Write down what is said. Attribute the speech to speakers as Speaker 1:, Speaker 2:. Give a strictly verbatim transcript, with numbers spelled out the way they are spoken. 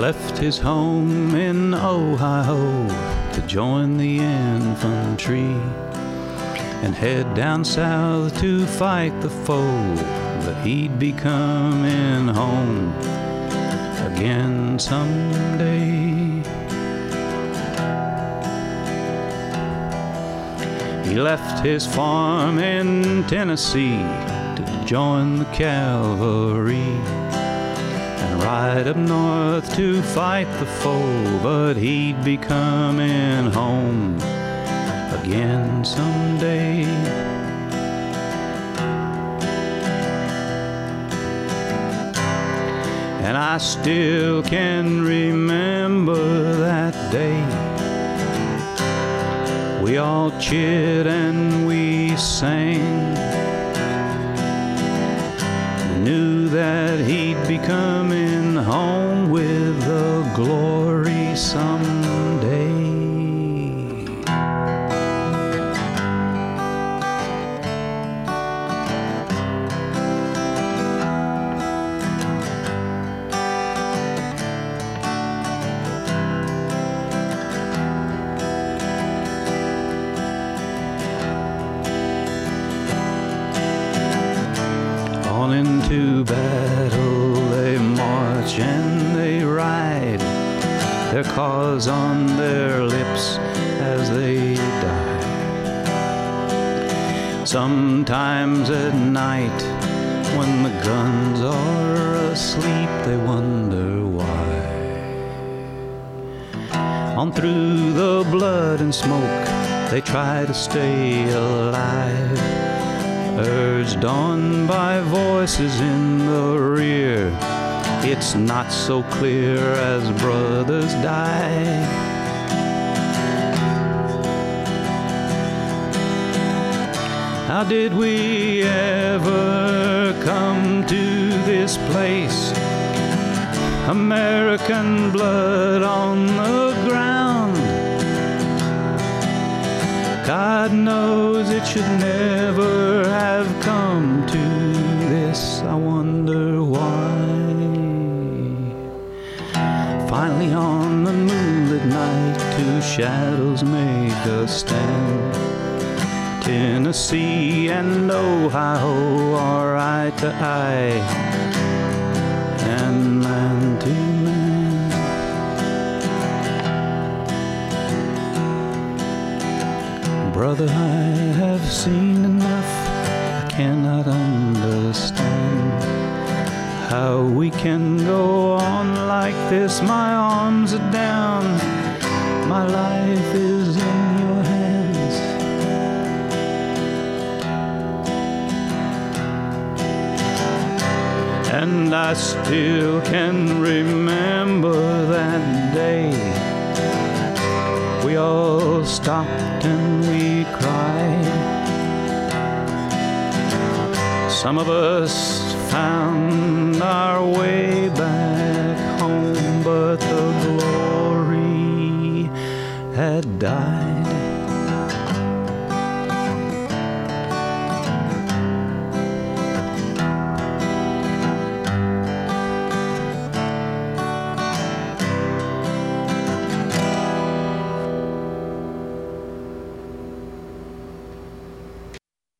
Speaker 1: left his home in Ohio to join the infantry and head down south to fight the foe, but he'd be coming home again someday. He left his farm in Tennessee to join the cavalry and ride up north to fight the foe, but he'd be coming home again someday. And I still can remember that day. We all cheered and we sang. We knew that he'd be coming home with the glory someday. On into battle they march and they ride, their cause on their lips as they die. Sometimes at night when the guns are asleep, they wonder why. On through the blood and smoke they try to stay alive, urged on by voices in the rear. It's not so clear as brothers die. How did we ever come to this place? American blood on the ground. God knows it should never have come to this. I wonder why. Finally on the moonlit night, two shadows make a stand. Tennessee and Ohio are eye to eye, and man to man. Brother, I have seen enough. I cannot understand how we can go on like this. My arms are down, my life is in your hands. And I still can remember that day. We all stopped and we cried. Some of us found our way back home, but the glory had died.